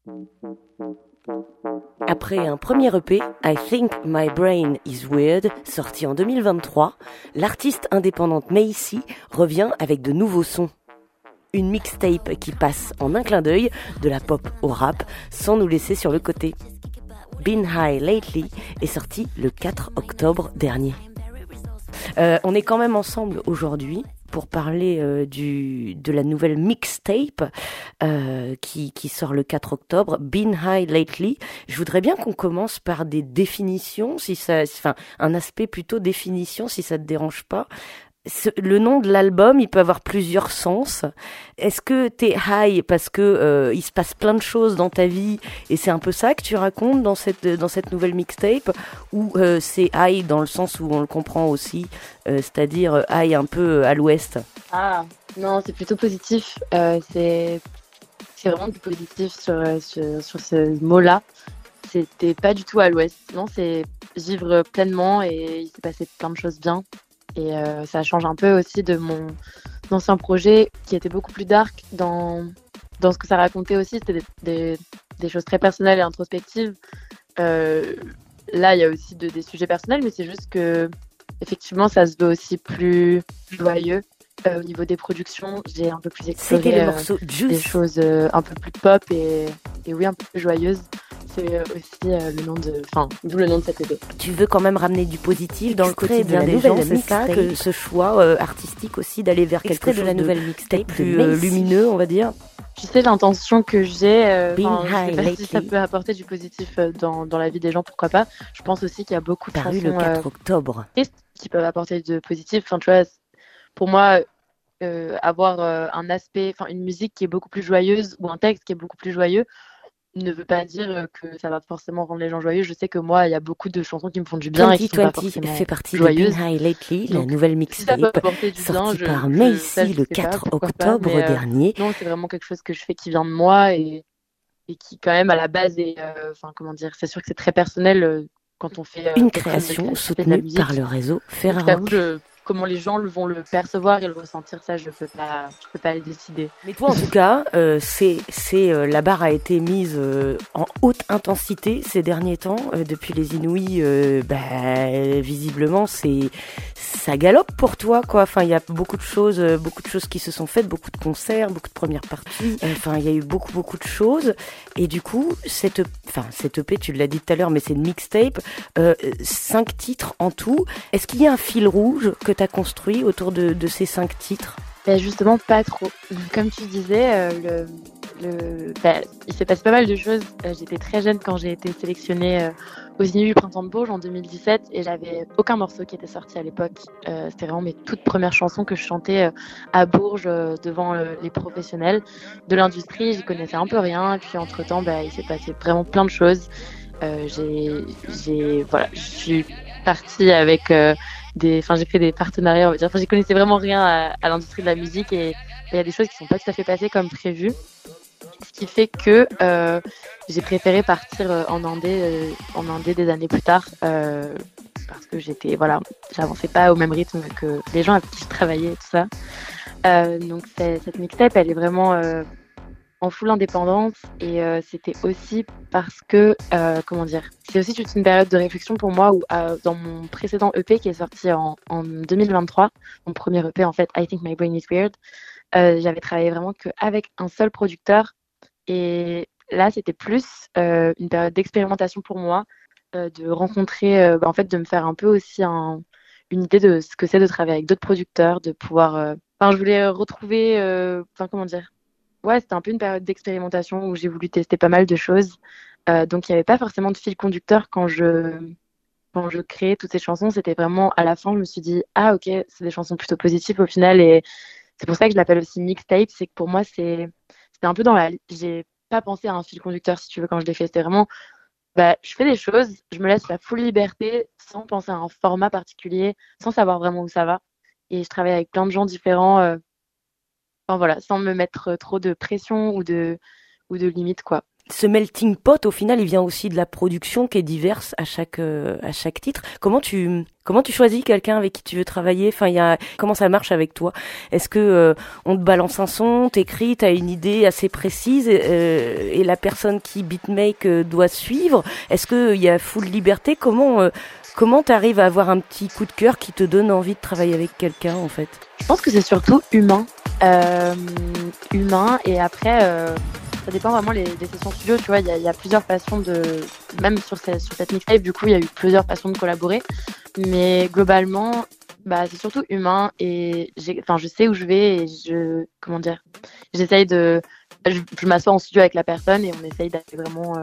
Après un premier EP, I Think My Brain Is Weird, sorti en 2023, l'artiste indépendante Macy revient avec de nouveaux sons. Une mixtape qui passe en un clin d'œil de la pop au rap sans nous laisser sur le côté. Been High Lately est sorti le 4 octobre dernier. On est quand même ensemble aujourd'hui pour parler de la nouvelle mixtape qui sort le 4 octobre, Been High Lately. Je voudrais bien qu'on commence par des définitions, un aspect plutôt définition, si ça te dérange pas. Le nom de l'album, il peut avoir plusieurs sens. Est-ce que t'es high parce que il se passe plein de choses dans ta vie et c'est un peu ça que tu racontes dans cette nouvelle mixtape, ou c'est high dans le sens où on le comprend aussi, c'est-à-dire high un peu à l'ouest? Ah, non, c'est plutôt positif. C'est vraiment du positif sur ce mot-là. C'était pas du tout à l'ouest. Non, c'est vivre pleinement et il s'est passé plein de choses bien. Et ça change un peu aussi de mon ancien projet qui était beaucoup plus dark dans ce que ça racontait aussi. C'était des choses très personnelles et introspectives. Là, il y a aussi des sujets personnels, mais c'est juste que effectivement, ça se veut aussi plus joyeux. Au niveau des productions, j'ai un peu plus C'était exploré le morceau Juice. des choses un peu plus pop et oui, un peu plus joyeuses. C'est aussi d'où le nom de cette EP. Tu veux quand même ramener du positif dans le quotidien des gens, c'est ça, que ce choix artistique aussi d'aller vers quelque chose de la nouvelle mixtape plus lumineux, on va dire. Tu sais, l'intention que j'ai, je High sais pas si Lately. ça peut apporter du positif dans la vie des gens, pourquoi pas. Je pense aussi qu'il y a beaucoup de Paru le chansons 4 octobre. tristes qui peuvent apporter de positif. Enfin, tu vois, pour moi, avoir un aspect, enfin une musique qui est beaucoup plus joyeuse ou un texte qui est beaucoup plus joyeux ne veut pas dire que ça va forcément rendre les gens joyeux. Je sais que moi, il y a beaucoup de chansons qui me font du bien et qui sont pas 2020 forcément fait partie joyeuses. de Been High Lately, la Donc, nouvelle si ça peut mixtape, apporter du bien, sortie par ça, Macy je le sais pas, 4 pourquoi pas, octobre mais dernier. non, c'est vraiment quelque chose que je fais qui vient de moi et qui quand même à la base est, enfin comment dire, c'est sûr que c'est très personnel quand on fait Une quelque chose création de la soutenue musique. par le réseau Donc, je Ferrarock. t'avoue, comment les gens vont le percevoir et le ressentir, ça, je peux pas le décider. Mais toi, en tout cas, la barre a été mise en haute intensité ces derniers temps. Depuis les Inouïs, visiblement, ça galope pour toi, quoi. Enfin, il y a beaucoup de choses qui se sont faites, beaucoup de concerts, beaucoup de premières parties. Enfin, il y a eu beaucoup de choses. Et du coup, cette EP, tu l'as dit tout à l'heure, mais c'est une mixtape, 5 titres en tout. Est-ce qu'il y a un fil rouge que tu as construit autour de ces 5 titres? Ben justement, pas trop. Comme tu disais, il s'est passé pas mal de choses. J'étais très jeune quand j'ai été sélectionnée aux Inuits du Printemps de Bourges en 2017 et j'avais aucun morceau qui était sorti à l'époque. C'était vraiment mes toutes premières chansons que je chantais à Bourges devant les professionnels de l'industrie. J'y connaissais un peu rien et puis entre-temps, il s'est passé vraiment plein de choses. Je suis partie avec j'ai fait des partenariats, on va dire. Enfin, j'y connaissais vraiment rien à l'industrie de la musique et il y a des choses qui sont pas tout à fait passées comme prévu. Ce qui fait que j'ai préféré partir en Indé des années plus tard parce que j'avançais pas au même rythme que les gens avec qui je travaillais et tout ça. Donc cette mixtape, elle est vraiment en full indépendance et c'était aussi parce que c'est aussi toute une période de réflexion pour moi où dans mon précédent EP qui est sorti en 2023, mon premier EP en fait, I Think My Brain Is Weird, j'avais travaillé vraiment qu'avec un seul producteur et là c'était plus une période d'expérimentation pour moi, de rencontrer en fait de me faire un peu aussi une idée de ce que c'est de travailler avec d'autres producteurs, de pouvoir je voulais retrouver ouais, c'était un peu une période d'expérimentation où j'ai voulu tester pas mal de choses. Donc, il n'y avait pas forcément de fil conducteur quand je créais toutes ces chansons. C'était vraiment à la fin, je me suis dit, ah, ok, c'est des chansons plutôt positives au final. Et c'est pour ça que je l'appelle aussi mixtape. C'est que pour moi, c'était un peu j'ai pas pensé à un fil conducteur, si tu veux, quand je l'ai fait. C'était vraiment, je fais des choses, je me laisse la full liberté sans penser à un format particulier, sans savoir vraiment où ça va. Et je travaille avec plein de gens différents. Enfin voilà, sans me mettre trop de pression ou de limites, quoi. ce melting pot, au final, il vient aussi de la production qui est diverse à chaque titre. Comment tu choisis quelqu'un avec qui tu veux travailler? Enfin, comment ça marche avec toi? Est-ce que on te balance un son, t'écris, t'as une idée assez précise et la personne qui beatmake doit suivre? Est-ce que il y a full liberté? Comment t'arrives à avoir un petit coup de cœur qui te donne envie de travailler avec quelqu'un, en fait? Je pense que c'est surtout humain. Humain, et après, ça dépend vraiment des sessions studio, tu vois, il y a plusieurs façons même sur cette mixtape, du coup, il y a eu plusieurs façons de collaborer, mais globalement, c'est surtout humain, et je sais où je vais, et j'essaye je m'assois en studio avec la personne, et on essaye d'aller vraiment,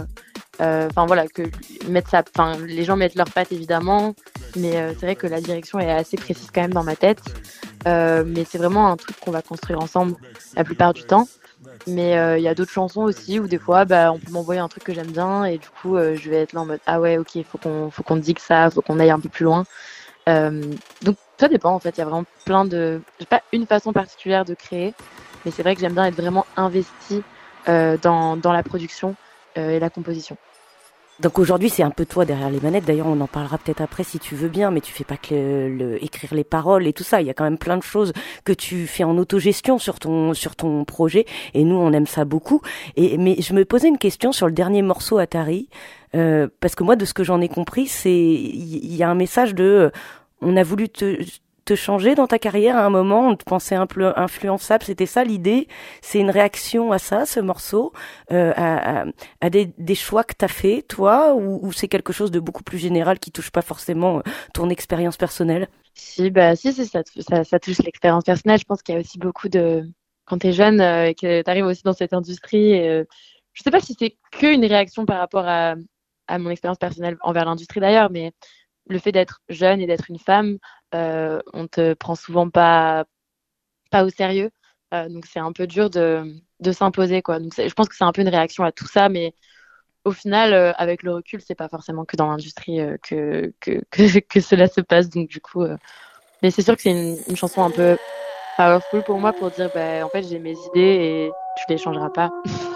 les gens mettent leurs pattes évidemment, mais c'est vrai que la direction est assez précise quand même dans ma tête, mais c'est vraiment un truc qu'on va construire ensemble la plupart du temps. Mais il y a d'autres chansons aussi où des fois on peut m'envoyer un truc que j'aime bien, et du coup je vais être là en mode ah ouais, ok, faut qu'on digue ça, faut qu'on aille un peu plus loin. Donc ça dépend, en fait, il y a vraiment j'ai pas une façon particulière de créer, mais c'est vrai que j'aime bien être vraiment investie dans la production et la composition. Donc aujourd'hui, c'est un peu toi derrière les manettes. D'ailleurs, on en parlera peut-être après si tu veux bien, mais tu fais pas que écrire les paroles et tout ça. Il y a quand même plein de choses que tu fais en autogestion sur ton projet, et nous, on aime ça beaucoup. Mais je me posais une question sur le dernier morceau Atari, parce que moi, de ce que j'en ai compris, il y a un message on a voulu te changer dans ta carrière à un moment, on te pensait un peu influençable, c'était ça l'idée? C'est une réaction à ça, ce morceau, à des choix que t'as fait, toi, ou c'est quelque chose de beaucoup plus général qui touche pas forcément ton expérience personnelle? Si, ça touche l'expérience personnelle. Je pense qu'il y a aussi beaucoup quand t'es jeune et que t'arrives aussi dans cette industrie, je sais pas si c'est qu'une réaction par rapport à mon expérience personnelle envers l'industrie d'ailleurs, mais le fait d'être jeune et d'être une femme, on te prend souvent pas au sérieux, donc c'est un peu dur de s'imposer, quoi. Donc je pense que c'est un peu une réaction à tout ça, mais au final, avec le recul, c'est pas forcément que dans l'industrie que cela se passe. Donc du coup, mais c'est sûr que c'est une chanson un peu powerful pour moi, pour dire en fait j'ai mes idées et tu les changeras pas.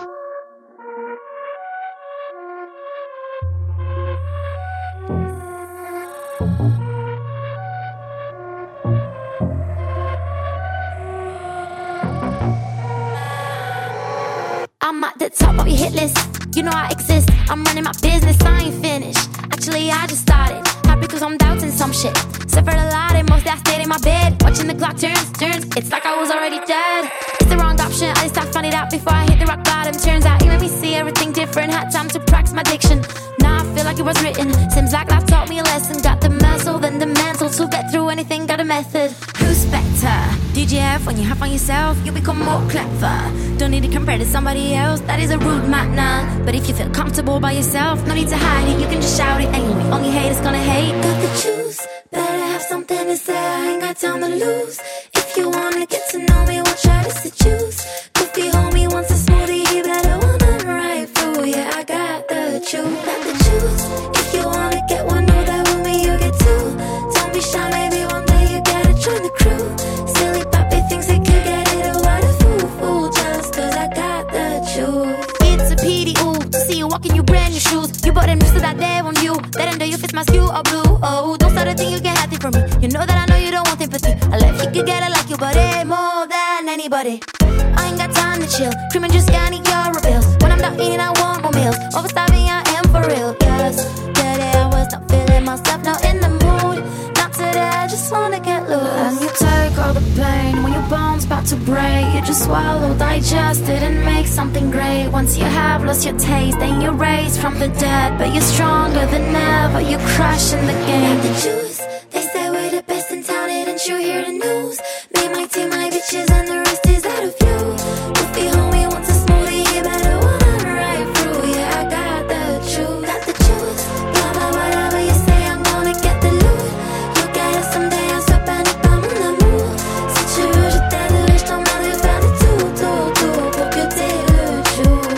I'm at the top of your hit list. You know I exist. I'm running my business. I ain't finished. Actually, I just started. Happy cause I'm doubting some shit. Suffered a lot and mostly I stayed in my bed. Watching the clock turns. It's like I was already dead. It's the wrong option. At least I found it out before I hit the rock bottom. Turns out you made me see everything different. Had time to practice my diction. Now I feel like it was written. Seems like life taught me a lesson. Got the muscle, then the mental to get through anything. Got a method. Who's better? DGF, when you have on yourself, you become more clever. Don't need to compare to somebody else, that is a rude manner. But if you feel comfortable by yourself, no need to hide it, you can just shout it anyway. Only haters gonna hate. Got the juice, better have something to say, I ain't got time to lose. If you wanna get to know me, watch out, it's the juice. Goofy homie wants a smoothie, he better wanna right through. Yeah, I got the juice, got the juice. If you wanna get one, know that with me you get two. Don't be shy, maybe one day you gotta join the crew. Silly puppy thinks they could get it, oh what a fool, just cause I got the juice. It's a pity, ooh, to see you walking your brand new shoes. You bought them just so that they want you. That under you fits my skew or blue. Oh, don't start a thing, you get happy from me. You know that I know you don't want sympathy. I left you could get it like you, but it more than anybody. I ain't got time to chill. Screaming just can't eat your bills. When I'm done eating, I want more meals. Overstarving, I am for real. Yes, today I was not feeling myself, not in the mood. Not today, I just wanna get loose. And you take all the pain when your bones about to break. You just swallow, digest it, and make something great. Once you have lost your taste, then you're raised from the dead. But you're stronger than ever. You're crushing the game. The juice, they say we're the best in town, didn't you hear the news? Me, my team, my bitches, and the rest is out of view. Goofy homie wants a smoothie, he better wanna right through. Yeah, I got the juice, got the juice. Blah blah whatever you say, I'm gonna get the loot. You get it someday, I'm so panic, pas mon amour. Si tu veux, je t'aiderai, je t'emmènerai faire des tours pour que t'aies le juice.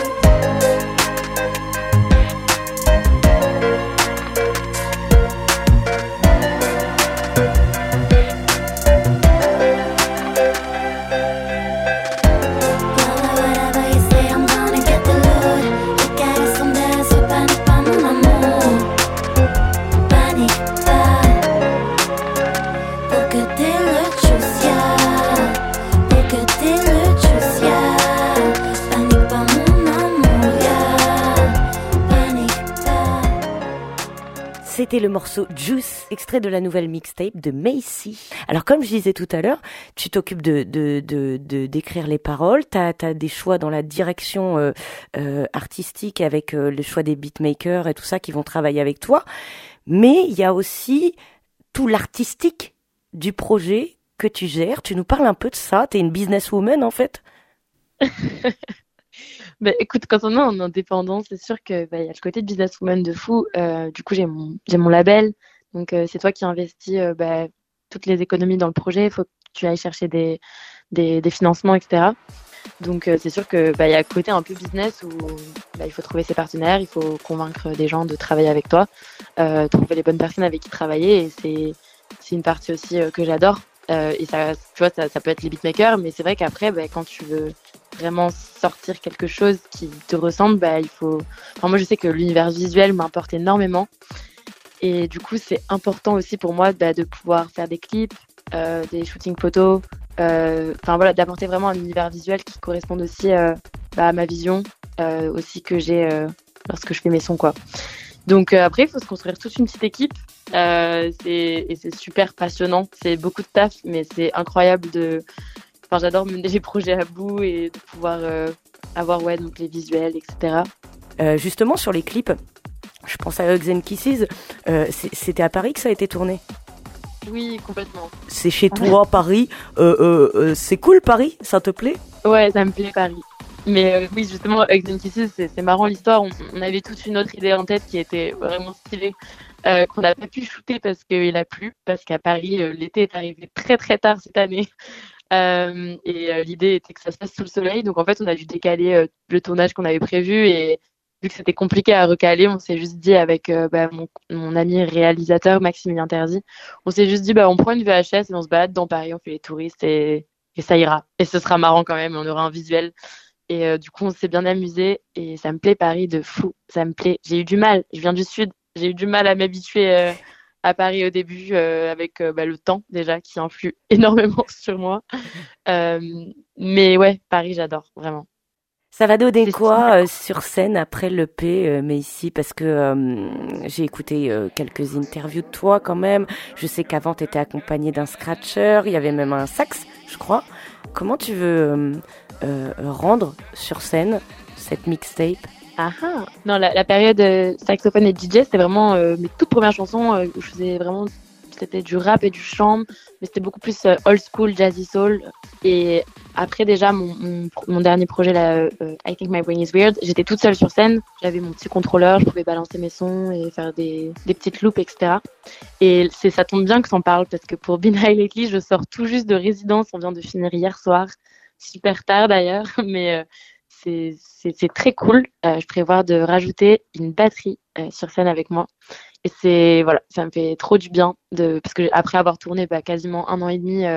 C'était le morceau Juice, extrait de la nouvelle mixtape de Macy. Alors comme je disais tout à l'heure, tu t'occupes d'écrire les paroles, t'as des choix dans la direction artistique avec le choix des beatmakers et tout ça qui vont travailler avec toi, mais il y a aussi tout l'artistique du projet que tu gères. Tu nous parles un peu de ça, t'es une businesswoman en fait. Ben, écoute, quand on est en indépendant, c'est sûr que il y a le côté businesswoman de fou. Du coup, j'ai mon label. Donc, c'est toi qui investis toutes les économies dans le projet. Il faut que tu ailles chercher des financements, etc. Donc, c'est sûr que il y a un côté un peu business où il faut trouver ses partenaires, il faut convaincre des gens de travailler avec toi, trouver les bonnes personnes avec qui travailler. Et c'est une partie aussi que j'adore. Et ça, tu vois, ça peut être les beatmakers, mais c'est vrai qu'après, quand tu veux vraiment sortir quelque chose qui te ressemble, il faut. Enfin, moi, je sais que l'univers visuel m'importe énormément, et du coup, c'est important aussi pour moi de pouvoir faire des clips, des shootings photos, voilà, d'apporter vraiment un univers visuel qui corresponde aussi à ma vision, aussi que j'ai lorsque je fais mes sons, quoi. Donc après, il faut se construire toute une petite équipe. C'est super passionnant. C'est beaucoup de taf, mais c'est incroyable j'adore mener les projets à bout et de pouvoir avoir donc les visuels, etc. Justement, sur les clips, je pense à Hugs and Kisses. C'était à Paris que ça a été tourné? Oui, complètement. C'est chez toi, Paris. C'est cool, Paris? Ça te plaît? Ouais, ça me plaît, Paris. Mais oui, justement, Hugs and Kisses, c'est marrant l'histoire. On avait toute une autre idée en tête qui était vraiment stylée, qu'on n'a pas pu shooter parce qu'il a plu, parce qu'à Paris, l'été est arrivé très très tard cette année. L'idée était que ça se passe sous le soleil. Donc en fait, on a dû décaler le tournage qu'on avait prévu, et vu que c'était compliqué à recaler, on s'est juste dit avec mon ami réalisateur Maximilien Terzi, on s'est juste dit on prend une VHS et on se balade dans Paris, on fait les touristes et ça ira. Et ce sera marrant quand même, on aura un visuel. Et du coup, on s'est bien amusé et ça me plaît Paris de fou. Ça me plaît. J'ai eu du mal. Je viens du Sud. J'ai eu du mal à m'habituer à Paris au début avec le temps déjà qui influe énormément sur moi. Mais ouais, Paris, j'adore vraiment. Ça va donner quoi sur scène après l'EP, mais ici, parce que j'ai écouté quelques interviews de toi quand même. Je sais qu'avant, tu étais accompagnée d'un scratcher, il y avait même un sax, je crois. Comment tu veux rendre sur scène cette mixtape? Non, la période saxophone et DJ, c'était vraiment mes toutes premières chansons où je faisais vraiment, c'était du rap et du chant, mais c'était beaucoup plus old school, jazzy soul. Et après déjà mon dernier projet là, I Think My Brain Is Weird, j'étais toute seule sur scène, j'avais mon petit contrôleur, je pouvais balancer mes sons et faire des petites loops, etc. Et ça tombe bien que t'en parles parce que pour Been High Lately, je sors tout juste de résidence, on vient de finir hier soir, super tard d'ailleurs, mais c'est très cool. Je prévois de rajouter une batterie sur scène avec moi. Et ça me fait trop du bien parce que après avoir tourné quasiment 1 an et demi,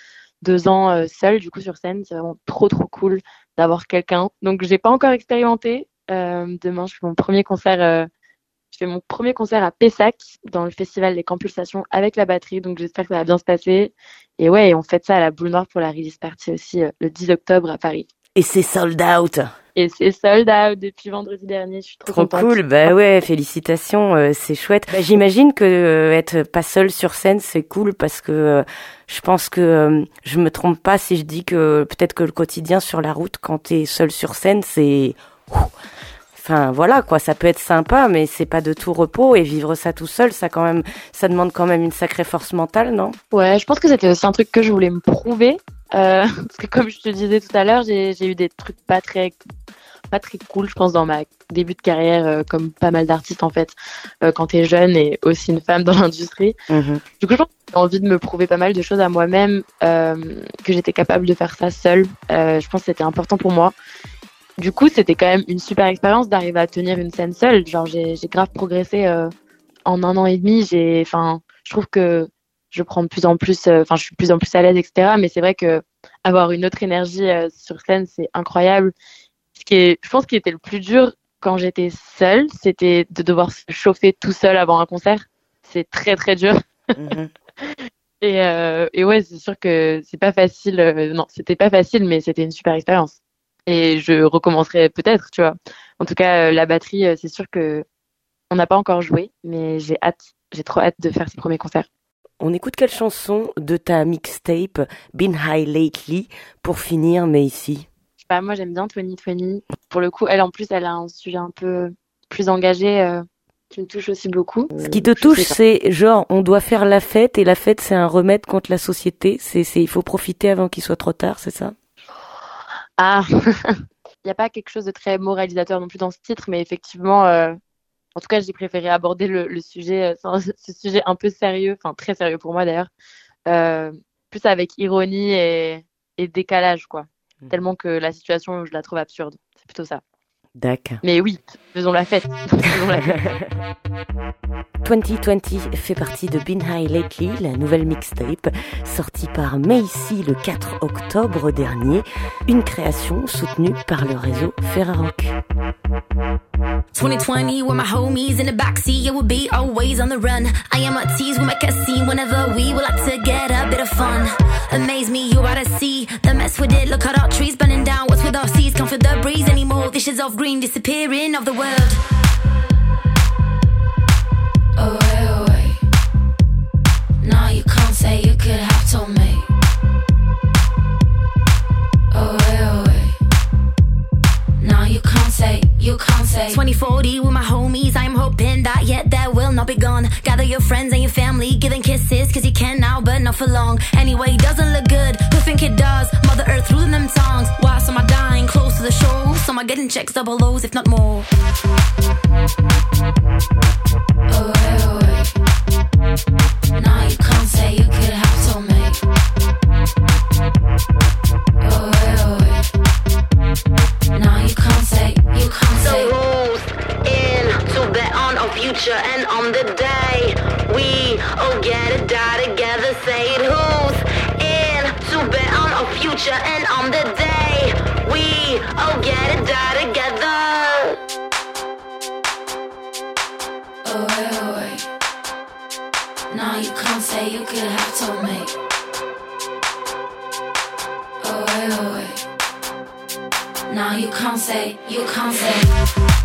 2 ans seule du coup sur scène, c'est vraiment trop trop cool d'avoir quelqu'un. Donc j'ai pas encore expérimenté. Demain je fais mon premier concert. Je fais mon premier concert à Pessac dans le festival Les Campulsations avec la batterie, donc j'espère que ça va bien se passer. Et ouais, on fait ça à la Boule Noire pour la release party aussi le 10 octobre à Paris. Et c'est sold out. Et c'est sold out depuis vendredi dernier, je suis trop contente. Trop cool, ouais, félicitations, c'est chouette. J'imagine que être pas seul sur scène, c'est cool parce que je pense que je me trompe pas si je dis que peut-être que le quotidien sur la route, quand t'es seul sur scène, c'est... Enfin voilà quoi, ça peut être sympa, mais c'est pas de tout repos, et vivre ça tout seul, ça demande quand même une sacrée force mentale, non? Ouais, je pense que c'était aussi un truc que je voulais me prouver, parce que comme je te disais tout à l'heure, j'ai eu des trucs pas très cool, je pense, dans ma début de carrière, comme pas mal d'artistes en fait, quand t'es jeune et aussi une femme dans l'industrie. Mm-hmm. Du coup, je pense que j'ai envie de me prouver pas mal de choses à moi-même, que j'étais capable de faire ça seule. Je pense que c'était important pour moi. Du coup, c'était quand même une super expérience d'arriver à tenir une scène seule. Genre, j'ai grave progressé en 1 an et demi. Je trouve que je prends de plus en plus, je suis de plus en plus à l'aise, etc. Mais c'est vrai que avoir une autre énergie sur scène, c'est incroyable. Je pense, qui était le plus dur quand j'étais seule, c'était de devoir se chauffer tout seul avant un concert. C'est très très dur. Mm-hmm. Et ouais, c'est sûr que c'est pas facile. Non, c'était pas facile, mais c'était une super expérience. Et je recommencerai peut-être, tu vois. En tout cas, la batterie, c'est sûr que On n'a pas encore joué, mais j'ai trop hâte de faire ces premiers concerts. On écoute quelle chanson de ta mixtape Been High Lately pour finir, mais ici? Je sais pas, moi j'aime bien 2020. Pour le coup, elle a un sujet un peu plus engagé qui me touche aussi beaucoup. Ce qui te touche, c'est genre on doit faire la fête et la fête c'est un remède contre la société. Il faut profiter avant qu'il soit trop tard, c'est ça? Ah, il n'y a pas quelque chose de très moralisateur non plus dans ce titre, mais effectivement. En tout cas, j'ai préféré aborder le sujet, ce sujet un peu sérieux, enfin très sérieux pour moi d'ailleurs, plus avec ironie et décalage, quoi. Tellement que la situation, je la trouve absurde. C'est plutôt ça. D'accord. Mais oui, faisons la fête. 2020 fait partie de Been High Lately, la nouvelle mixtape sortie par Macy le 4 octobre dernier, une création soutenue par le réseau Ferrarock. 2020 with my homies in the backseat, yeah, we'll be always on the run. I am at tease, we make a scene whenever we would like to get a bit of fun. Amaze me, you ought to see the mess we did. Look at our trees burning down, what's with our seas? Can't feel the breeze anymore, dishes of green disappearing of the world. Away, away. Now you can't say you could have told me. Away, away. Now you can't say. 2040 with my homies, I'm hoping that yet there will not be gone. Gather your friends and your family, giving kisses, cause you can now, but not for long. Anyway, doesn't look good, who think it does? Mother Earth ruling them tongues. Why some are dying close to the shore? Some are getting checks, double O's, if not more. Away, away. Now you can't say you could have told me. Away, away. Now you can't say, you can't say. So who's in to bet on our future and on the day we all get to die together? Say it. Who's in to bet on our future and on the day we all get to die together? Away, away. Now you can't say you could have told me. Away, away. Now you can't say, you can't say.